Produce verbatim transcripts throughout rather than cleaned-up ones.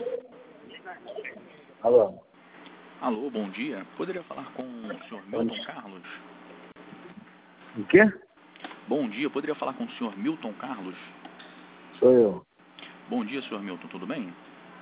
Alô? Alô, bom dia. Poderia falar com o senhor Milton Carlos? O quê? Bom dia, poderia falar com o senhor Milton Carlos? Sou eu. Bom dia, senhor Milton, tudo bem?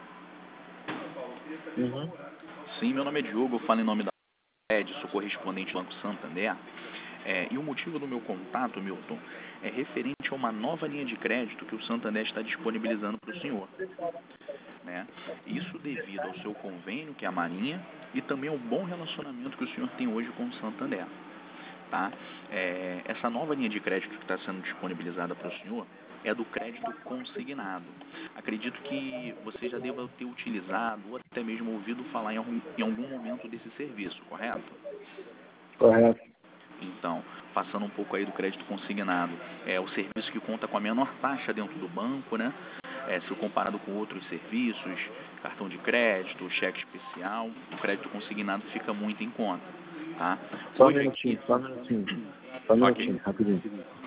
Uhum. Sim, meu nome é Diogo, eu falo em nome da Ed, sou correspondente do Banco Santander. É, e o motivo do meu contato, Milton, é referente a uma nova linha de crédito que o Santander está disponibilizando para o senhor. Né? Isso devido ao seu convênio, que é a Marinha, e também ao bom relacionamento que o senhor tem hoje com o Santander. Tá? É, essa nova linha de crédito que está sendo disponibilizada para o senhor é do crédito consignado. Acredito que você já deva ter utilizado ou até mesmo ouvido falar em algum, em algum momento desse serviço, correto? Correto. Então, passando um pouco aí do crédito consignado, é o serviço que conta com a menor taxa dentro do banco, né? É, se comparado com outros serviços, cartão de crédito, cheque especial, o crédito consignado fica muito em conta, tá? Só um Hoje minutinho, aqui... só um minutinho. Só um Ok. minutinho, rapidinho.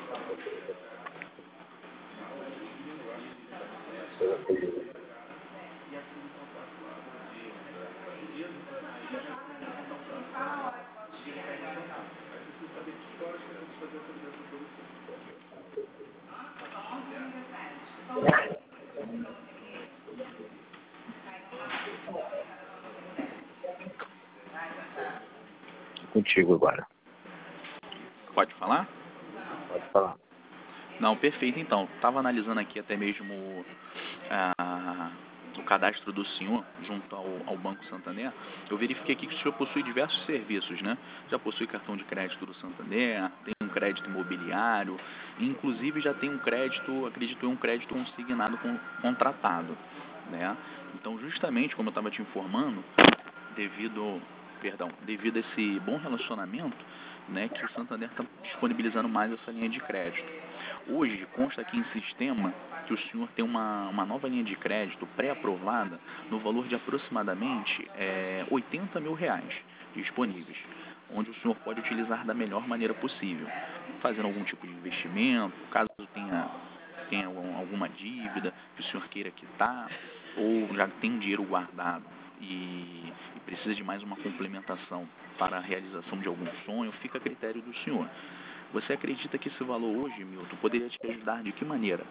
Contigo agora. Pode falar? Pode falar. Não, perfeito então. Estava analisando aqui até mesmo ah, o cadastro do senhor junto ao, ao Banco Santander. Eu verifiquei aqui que o senhor possui diversos serviços, né? Já possui cartão de crédito do Santander, tem um crédito imobiliário, e inclusive já tem um crédito, acredito eu, um crédito consignado com, contratado, né? Então, justamente como eu estava te informando, devido, perdão, devido a esse bom relacionamento, né, que o Santander está disponibilizando mais essa linha de crédito. Hoje, consta aqui em sistema que o senhor tem uma, uma nova linha de crédito pré-aprovada no valor de aproximadamente é, oitenta mil reais disponíveis, onde o senhor pode utilizar da melhor maneira possível, fazendo algum tipo de investimento, caso tenha, tenha alguma dívida que o senhor queira quitar, ou já tem dinheiro guardado e, e precisa de mais uma complementação para a realização de algum sonho, fica a critério do senhor. Você acredita que esse valor hoje, Milton, poderia te ajudar de que maneira?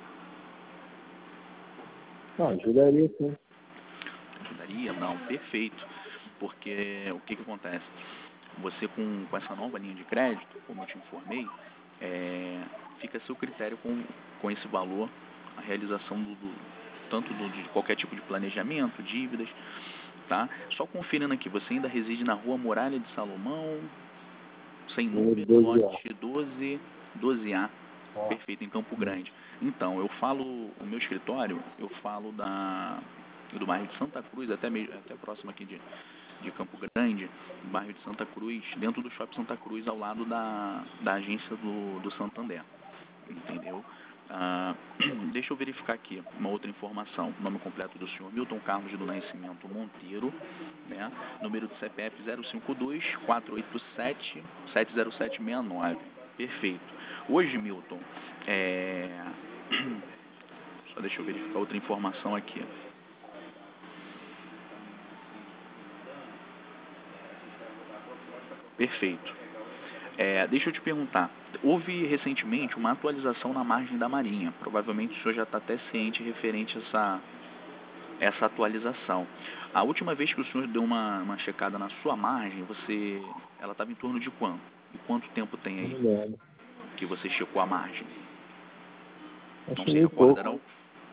Não, ajudaria sim. Ajudaria? Não, perfeito. Porque o que, que acontece? Você com, com essa nova linha de crédito, como eu te informei, é, fica a seu critério com, com esse valor, a realização do, do tanto do, de qualquer tipo de planejamento, dívidas, tá? Só conferindo aqui, você ainda reside na Rua Muralha de Salomão, sem número, lote doze, doze A, perfeito, em Campo Grande. Então, eu falo, o meu escritório, eu falo da, do bairro de Santa Cruz, até, mesmo, até próximo aqui de, de Campo Grande, bairro de Santa Cruz, dentro do Shopping Santa Cruz, ao lado da, da agência do, do Santander, entendeu? Ah, deixa eu verificar aqui uma outra informação. Nome completo do senhor Milton Carlos do Nascimento Monteiro, né? Número do C P F zero cinco dois, quatro oito sete, sete zero sete seis nove. Perfeito. Hoje, Milton, é... só deixa eu verificar outra informação aqui. Perfeito. É, deixa eu te perguntar, houve recentemente uma atualização na margem da Marinha, provavelmente o senhor já está até ciente referente a essa, essa atualização. A última vez que o senhor deu uma, uma checada na sua margem, você, ela estava em torno de quanto? E quanto tempo tem aí que você checou a margem? Não se recorda, não?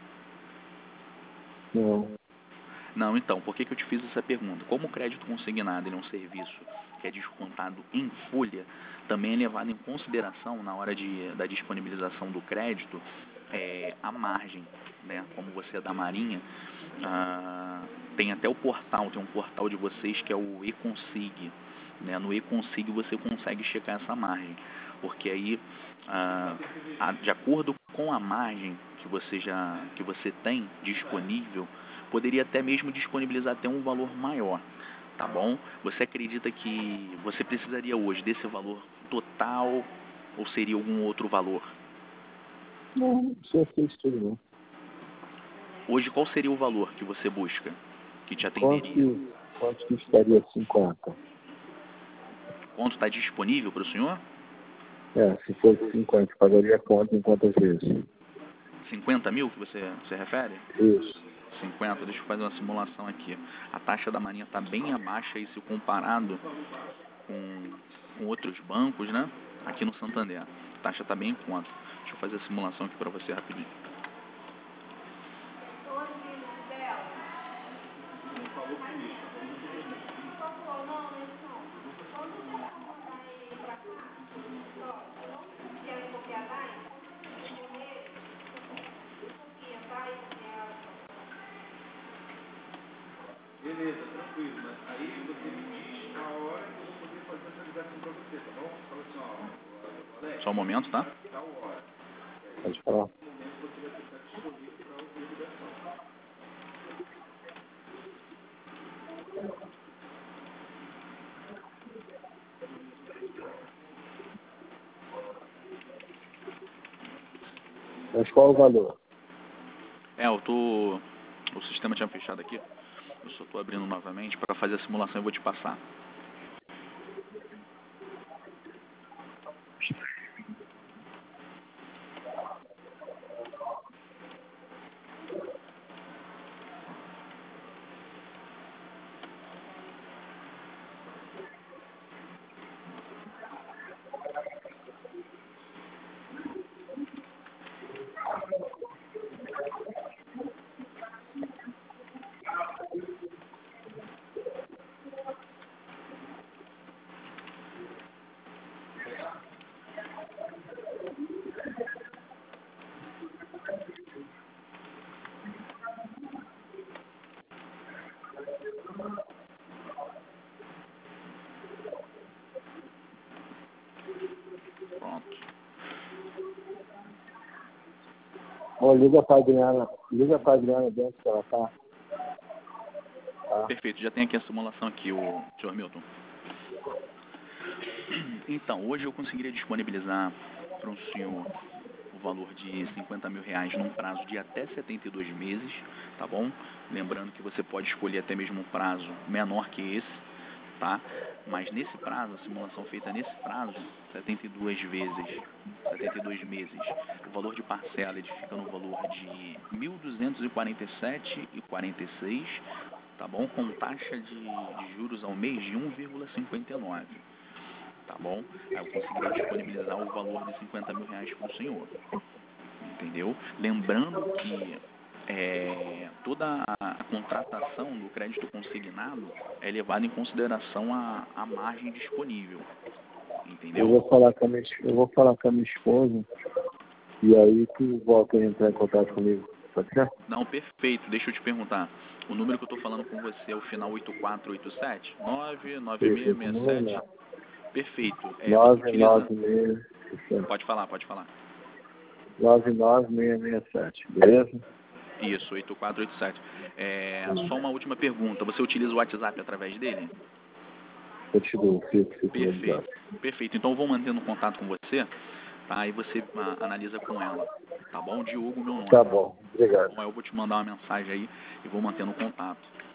Não. Não, então, por que, que eu te fiz essa pergunta? Como o crédito consignado ele é um serviço que é descontado em folha, também é levado em consideração na hora de, da disponibilização do crédito é, a margem, né? Como você é da Marinha, ah, tem até o portal, tem um portal de vocês que é o eConsig, né? No eConsig você consegue checar essa margem, porque aí, ah, a, de acordo com a margem que você já que você tem disponível, poderia até mesmo disponibilizar até um valor maior, tá bom? Você acredita que você precisaria hoje desse valor total ou seria algum outro valor? Não, não precisa ser isso tudo, não. Hoje, qual seria o valor que você busca, que te Quanto atenderia? que, quanto que estaria cinquenta? Quanto está disponível para o senhor? É, se fosse cinquenta, pagaria quanto em quantas vezes? cinquenta mil que você se refere? Isso. cinquenta, deixa eu fazer uma simulação aqui. A taxa da Marinha está bem abaixo aí se comparado com, com outros bancos, né? Aqui no Santander. A taxa está bem em conta. Deixa eu fazer a simulação aqui para você rapidinho. Beleza, tranquilo, mas aí você me diz a hora que eu vou poder fazer essa ligação pra você, tá bom? Fala assim, ó, Alex, Só um momento, tá? tal hora. Pode falar. Nesse momento você vai estar disponível para ouvir a ligação. Mas qual o valor? É, eu tô... O sistema tinha fechado aqui. Eu só tô abrindo novamente para fazer a simulação e eu vou te passar. Pronto. Ó, liga pra Adriana, liga pra Adriana dentro que ela tá. Tá? Perfeito, já tem aqui a simulação aqui, o senhor Milton. Então, hoje eu conseguiria disponibilizar para o senhor o valor de cinquenta mil reais num prazo de até setenta e dois meses, tá bom? Lembrando que você pode escolher até mesmo um prazo menor que esse, tá? Mas nesse prazo, a simulação feita nesse prazo, setenta e duas vezes, setenta e dois meses, o valor de parcela ele fica no valor de mil duzentos e quarenta e sete reais e quarenta e seis centavos, tá bom? Com taxa de, de juros ao mês de um vírgula cinquenta e nove. Tá bom? Aí eu conseguiria disponibilizar o valor de cinquenta mil reais para o senhor. Entendeu? Lembrando que é, toda a, a contratação do crédito consignado é levada em consideração a, a margem disponível. Entendeu? Eu vou falar com a minha, eu vou falar com a minha esposa e aí tu volta a entrar em contato comigo. Pode ser? Não, perfeito. Deixa eu te perguntar. O número que eu estou falando com você é o final oito quatro oito sete? nove nove seis Perfeito, seis não sete? lembro. Perfeito. É, você nove utiliza... nove seis Pode falar, pode falar. nove nove seis seis sete, beleza? Isso, oito quatro oito sete. É, só uma última pergunta. Você utiliza o WhatsApp através dele? Eu te dou, fico, fico Perfeito. Perfeito. Então eu vou mantendo contato com você, tá? E você ah, analisa com ela. Tá bom? Diogo, meu nome. Tá bom, obrigado. Então eu vou te mandar uma mensagem aí e vou mantendo contato.